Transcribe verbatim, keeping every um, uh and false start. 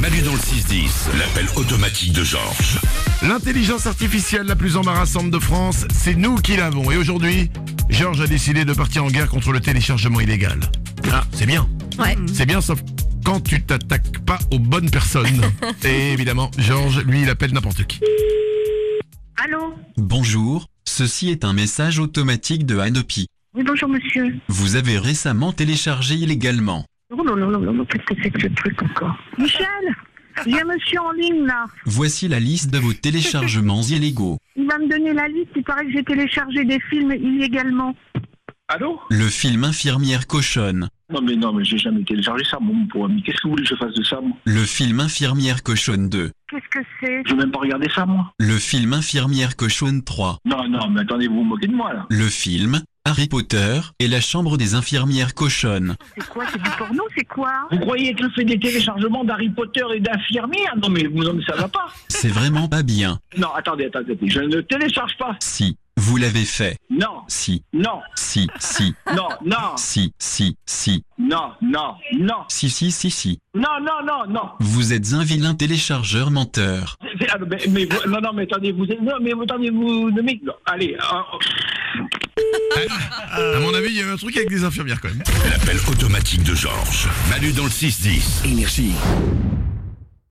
Manu dans le six dix, l'appel automatique de Georges. L'intelligence artificielle la plus embarrassante de France, c'est nous qui l'avons. Et aujourd'hui, Georges a décidé de partir en guerre contre le téléchargement illégal. Ah, c'est bien. Ouais. C'est bien, sauf quand tu t'attaques pas aux bonnes personnes. Et évidemment, Georges, lui, il appelle n'importe qui. Allô? Bonjour, ceci est un message automatique de Anopi. Oui, bonjour monsieur. Vous avez récemment téléchargé illégalement. Oh non, non, non, non, non, qu'est-ce que c'est que ce truc encore? Michel, j'ai un monsieur en ligne là. Voici la liste de vos téléchargements illégaux. Il va me donner la liste, il paraît que j'ai téléchargé des films illégalement. Allô? Le film Infirmière cochonne. Non mais non mais j'ai jamais téléchargé ça mon pauvre ami. Qu'est-ce que vous voulez que je fasse de ça moi? Le film Infirmière cochonne deux. Qu'est-ce que c'est? Je veux même pas regarder ça moi. Le film Infirmière cochonne trois. Non non mais attendez, vous vous moquez de moi là. Le film Harry Potter et la chambre des infirmières cochonnes. C'est quoi? C'est du porno? C'est quoi? Vous croyez que je fais des téléchargements d'Harry Potter et d'infirmières? Non mais, non mais ça va pas. C'est vraiment pas bien. Non attendez, attendez, je ne télécharge pas. Si, vous l'avez fait. Non, Si, non, si, si, non, non, si, si, si, non, non, non, si, si, si, si. non, non, non, non. Vous êtes un vilain téléchargeur menteur. C'est- c'est- ah, mais, mais vous- non, non, mais attendez, vous êtes, non, mais vous- attendez, vous, non, mais, non, allez, euh, À mon avis, il y a eu un truc avec des infirmières quand même. L'appel automatique de Georges. Manu dans le six dix. Énergie.